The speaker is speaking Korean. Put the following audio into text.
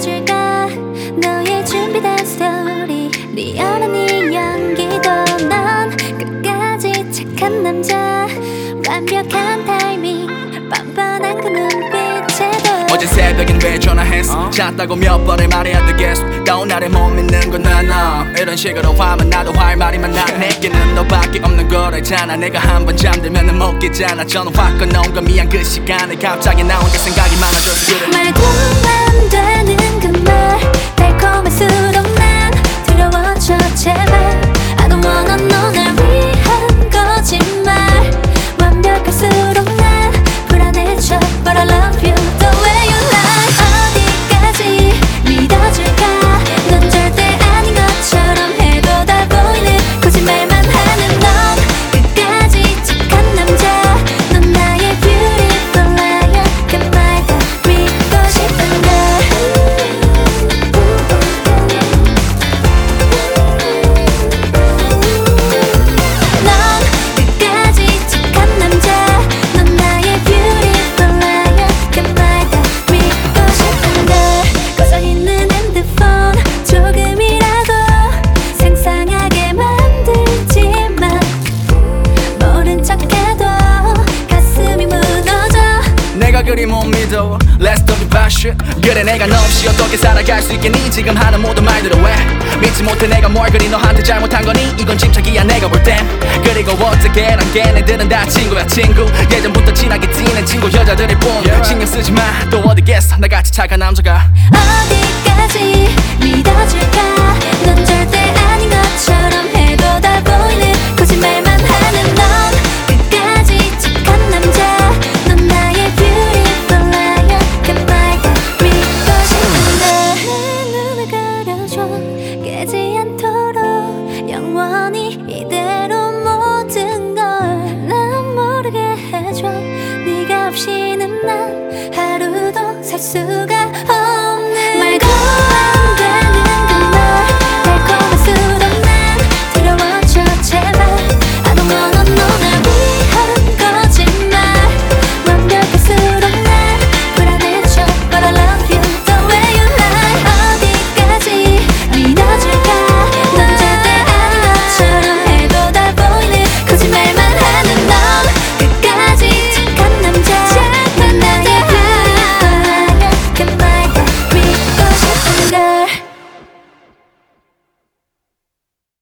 믿어줄까 너의 준비된 스토리 리얼한 이 연기도 넌 끝까지 착한 남자 완벽한 타이밍 뻔뻔한 그 눈빛에도 어제 새벽엔 왜 전화했어 잤다고 몇 번을 말해야 되겠어 다운 날에 못 믿는 건 나 이런 식으로 하면 나도 할 말이 많아 내게는 너밖에 없는 걸 알잖아 내가 한번 잠들면 못 깨잖아 전화 꺼놓은 건 미안 그 시간에 갑자기 나 혼자 생각이 많아져서 그래 말도 안 되는 그 말 달콤할수록 난 두려워져 제발 I don't wanna know 날 위한 거짓말 완벽할수록 난 불안해져 But I love you the way you lie 어디까지 믿어줄까 넌 절대 아닌 것처럼 해도 다 보이는 거짓말만 하는 넌 끝까지 착한 남자 넌 나의 beautiful liar 그 말 다 믿고 싶은데 넌 끝까지 착한 남자 넌 나의 beautiful liar 그 말 다 믿고 싶은데 꺼져있는 핸드폰 조금이라도 상상하게 만들지만 모른 척해도 가슴이 무너져 내가 그리 못 믿어 Let's talk about shit 그래 내가 너 없이 어떻게 살아갈 수 있겠니 지금 하는 모든 말들을 왜 믿지 못해 내가 뭘 그리 너한테 잘못한 거니 이건 집착이야 내가 볼 땐 그리고 어떻게 난 걔네들은 다 친구야 친구 예전부터 친하게 지낸 친구 여자들일 뿐 신경 쓰지 마 또 어디겠어 나같이 착한 남자가 어디까지 믿어줄까 넌 절대 아닌 것처럼